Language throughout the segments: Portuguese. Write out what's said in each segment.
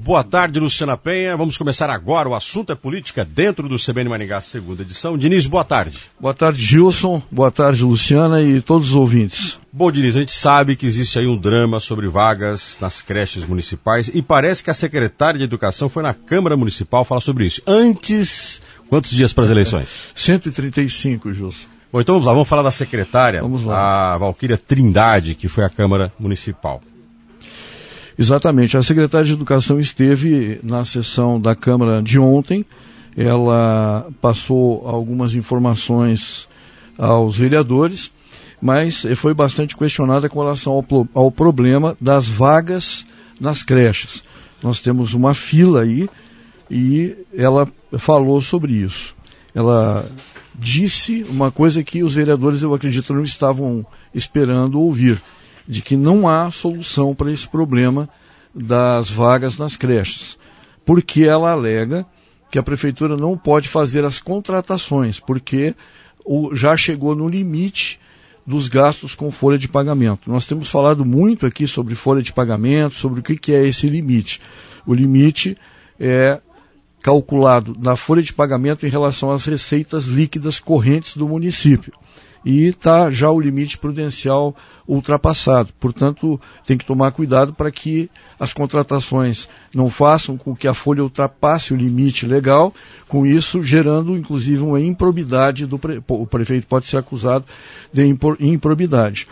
Boa tarde, Luciana Penha. Vamos começar agora. O assunto é política dentro do CBN Maringá, segunda edição. Diniz, boa tarde. Boa tarde, Gilson. Boa tarde, Luciana e todos os ouvintes. Bom, Diniz, a gente sabe que existe aí um drama sobre vagas nas creches municipais e parece que a secretária de Educação foi na Câmara Municipal falar sobre isso. Antes, quantos dias para as eleições? 135, Gilson. Bom, então vamos lá, vamos falar da secretária, a Valquíria Trindade, que foi à Câmara Municipal. Exatamente, a secretária de Educação esteve na sessão da Câmara de ontem, ela passou algumas informações aos vereadores, mas foi bastante questionada com relação ao problema das vagas nas creches. Nós temos uma fila aí e ela falou sobre isso. Ela disse uma coisa que os vereadores, eu acredito, não estavam esperando ouvir, de que não há solução para esse problema das vagas nas creches, porque ela alega que a prefeitura não pode fazer as contratações, porque já chegou no limite dos gastos com folha de pagamento. Nós temos falado muito aqui sobre folha de pagamento, sobre o que é esse limite. O limite é calculado na folha de pagamento em relação às receitas líquidas correntes do município. E está já o limite prudencial ultrapassado. Portanto, tem que tomar cuidado para que as contratações não façam com que a folha ultrapasse o limite legal, com isso gerando, inclusive, uma improbidade o prefeito pode ser acusado de improbidade.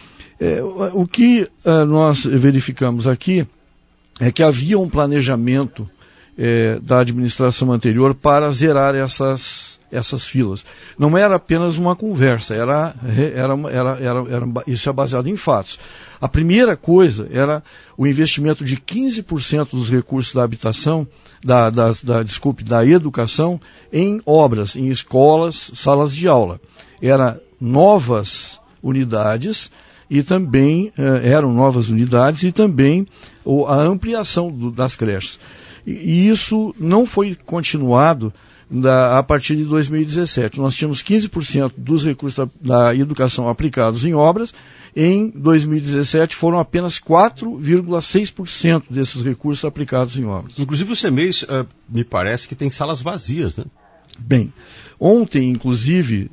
O que nós verificamos aqui é que havia um planejamento da administração anterior para zerar essas filas. Não era apenas uma conversa, isso é baseado em fatos. A primeira coisa era o investimento de 15% dos recursos da habitação, da educação, em obras, em escolas, salas de aula. Eram novas unidades e também a ampliação das creches. E isso não foi continuado a partir de 2017. Nós tínhamos 15% dos recursos da educação aplicados em obras. Em 2017 foram apenas 4,6% desses recursos aplicados em obras. Inclusive o CEMEIS me parece que tem salas vazias, né? Bem, ontem, inclusive,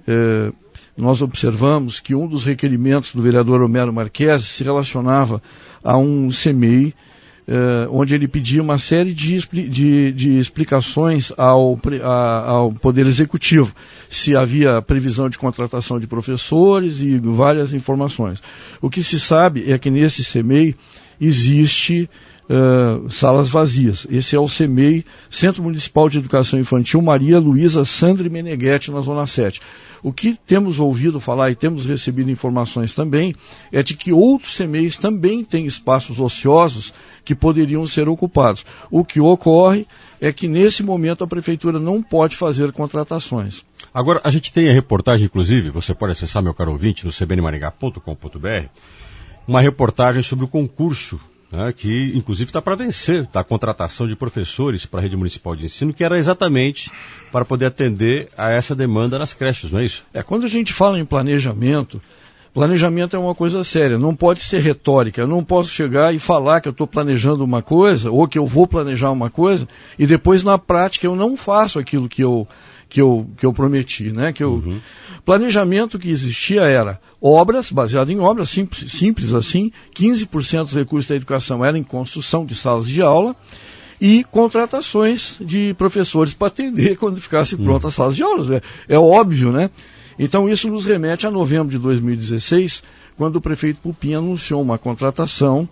nós observamos que um dos requerimentos do vereador Homero Marques se relacionava a um CEMEI, onde ele pedia uma série de explicações ao Poder Executivo, se havia previsão de contratação de professores e várias informações. O que se sabe é que nesse CEMEI existe salas vazias. Esse é o CEMEI, Centro Municipal de Educação Infantil Maria Luísa Sandri Meneghetti, na Zona 7. O que temos ouvido falar e temos recebido informações também é de que outros CEMEIs também têm espaços ociosos que poderiam ser ocupados. O que ocorre é que nesse momento a prefeitura não pode fazer contratações. Agora, a gente tem a reportagem, inclusive, você pode acessar, meu caro ouvinte, no cbnmaringá.com.br, uma reportagem sobre o concurso, né, que inclusive está para vencer, a contratação de professores para a rede municipal de ensino, que era exatamente para poder atender a essa demanda nas creches, não é isso? Quando a gente fala em planejamento é uma coisa séria, não pode ser retórica. Eu não posso chegar e falar que eu estou planejando uma coisa, ou que eu vou planejar uma coisa, e depois na prática eu não faço aquilo que eu prometi, né? Planejamento que existia era obras, baseado em obras, simples assim, 15% dos recursos da educação eram em construção de salas de aula, e contratações de professores para atender quando ficasse pronta as salas de aulas. É óbvio, né? Então isso nos remete a novembro de 2016, quando o prefeito Pupim anunciou uma contratação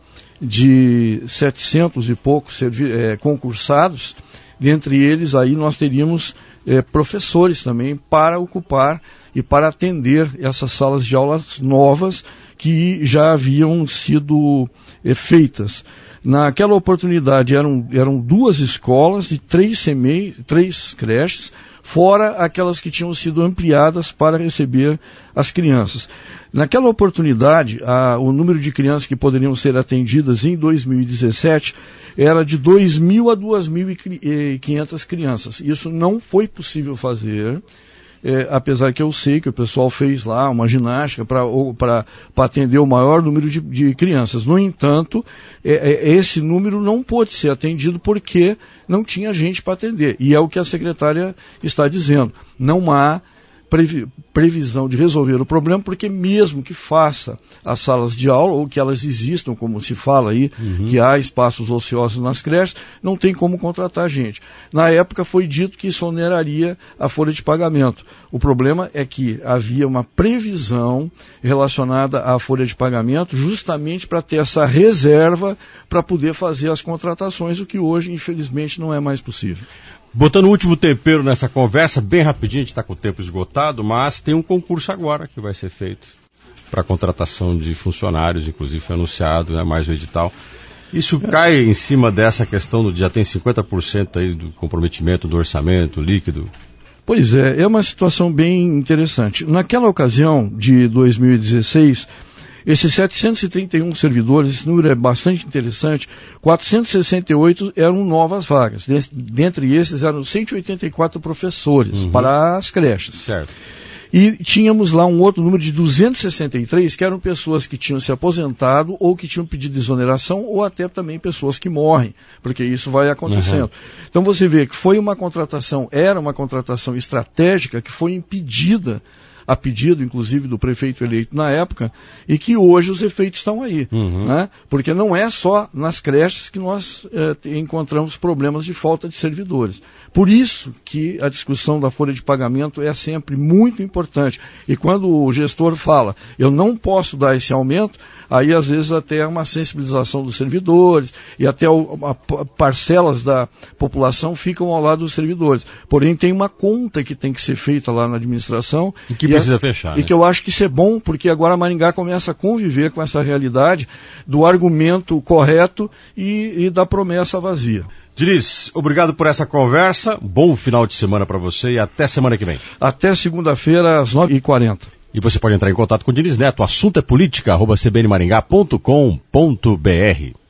de 700 e poucos concursados. Dentre eles aí nós teríamos professores também para ocupar e para atender essas salas de aulas novas que já haviam sido feitas. Naquela oportunidade eram 2 escolas e 3 creches, fora aquelas que tinham sido ampliadas para receber as crianças. Naquela oportunidade, o número de crianças que poderiam ser atendidas em 2017 era de 2.000 a 2.500 crianças. Isso não foi possível fazer apesar que eu sei que o pessoal fez lá uma ginástica para atender o maior número de crianças. No entanto, esse número não pôde ser atendido porque não tinha gente para atender. E é o que a secretária está dizendo. Não há previsão de resolver o problema, porque mesmo que faça as salas de aula, ou que elas existam, como se fala aí, que há espaços ociosos nas creches, não tem como contratar gente. Na época foi dito que isso oneraria a folha de pagamento. O problema é que havia uma previsão relacionada à folha de pagamento justamente para ter essa reserva para poder fazer as contratações, o que hoje, infelizmente, não é mais possível. Botando o último tempero nessa conversa, bem rapidinho, a gente está com o tempo esgotado, mas tem um concurso agora que vai ser feito para contratação de funcionários, inclusive foi anunciado, né, mais o edital. Isso cai em cima dessa questão já tem 50% aí do comprometimento do orçamento líquido? Pois é uma situação bem interessante. Naquela ocasião de 2016, esses 731 servidores, esse número é bastante interessante, 468 eram novas vagas. Dentre esses eram 184 professores para as creches. Certo. E tínhamos lá um outro número de 263, que eram pessoas que tinham se aposentado ou que tinham pedido exoneração, ou até também pessoas que morrem, porque isso vai acontecendo. Então você vê que era uma contratação estratégica que foi impedida, a pedido, inclusive, do prefeito eleito na época, e que hoje os efeitos estão aí. Né? Porque não é só nas creches que nós encontramos problemas de falta de servidores. Por isso que a discussão da folha de pagamento é sempre muito importante. E quando o gestor fala, eu não posso dar esse aumento, aí às vezes até é uma sensibilização dos servidores, e até parcelas da população ficam ao lado dos servidores. Porém, tem uma conta que tem que ser feita lá na administração. E que precisa fechar. E que eu acho que isso é bom, porque agora Maringá começa a conviver com essa realidade do argumento correto e da promessa vazia. Diniz, obrigado por essa conversa, bom final de semana para você e até semana que vem. Até segunda-feira, às 9h40. E você pode entrar em contato com o Diniz Neto, assunto é política, @cbnmaringá.com.br.